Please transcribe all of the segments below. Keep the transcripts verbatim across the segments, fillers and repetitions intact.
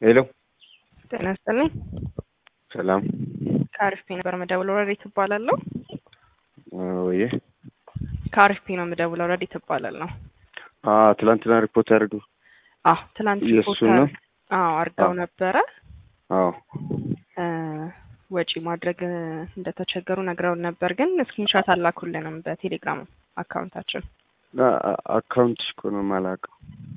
ሄሎ ጤና ይስጥልኝ። ሰላም ካርፒ ነበር መደውለው ረዲት እባላለሁ። ወይ ካርፒ ነው መደውለው ረዲት እባላለሁ። አ ትላንትና ሪፖርት አድርጉ። አዎ ትላንት ሪፖርት አዎ አርጋው ነበረ። አዎ ወጪ ማድረግ እንደተቸገሩ ነግረው ነበር፣ ግን ስክሪንሾት አላኩልንም በቴሌግራም አካውንታችን። አካውንትሽ እኮ ነው የማላውቀው።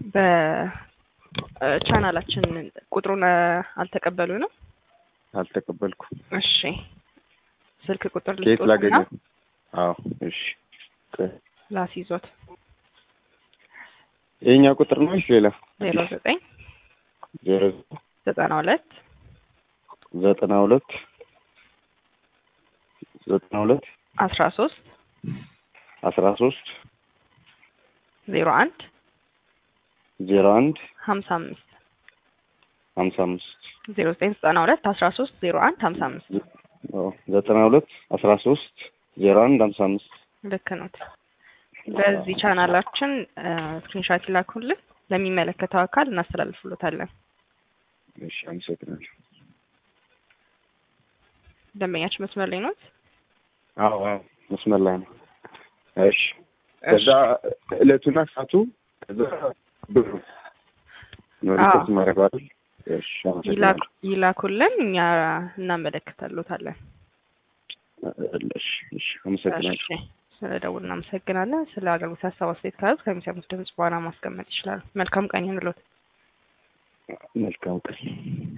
በቻናላችን ቁጥሩን አልተቀበሉንም። አልተቀበልኩም። እሺ ስልክ ቁጥር ከየት ላገኘው? አዎ እሺ ላስይዞት። የኛ ቁጥር ነው እሺ። ሌላ ዜሮ ዘጠኝ ዜሮ ዘጠና ሁለት ዘጠና ሁለት ዘጠና ሁለት አስራ ሶስት አስራ ሶስት ዜሮ አንድ ዜሮ አንድ ሀምሳ አምስት ሀምሳ አምስት ዜሮ ዘጠኝ ዘጠና ሁለት አስራ ሶስት ዜሮ አንድ ሀምሳ አምስት አዎ ዘጠና ሁለት አስራ ሶስት ዜሮ አንድ ሀምሳ አምስት ልክ ነው። በዚህ ቻናላችን ስክሪንሾት ይላኩልን፣ ለሚመለከተው አካል እናስተላልፍሎታለን። እሺ አመሰግናለሁ። ደንበኛችን መስመር ላይ ነው? አዎ አዎ መስመር ላይ ነው። እሺ ከዛ እለቱና ሰዓቱ ከዛ ብሩ ነው ሪፖርት ማድረግ አይደል? እሺ አመሰግናለሁ። ይላኩልን፣ እኛ እናመለክታለታለን። እሺ እሺ አመሰግናለሁ። ስለደውል እናመሰግናለን። ስለ አገልግሎት ሀሳብ አስተያየት ካሉ ከሚሰሙት ድምጽ በኋላ ማስቀመጥ ይችላል። መልካም ቀን ይሁንልዎት። መልካም ቀን።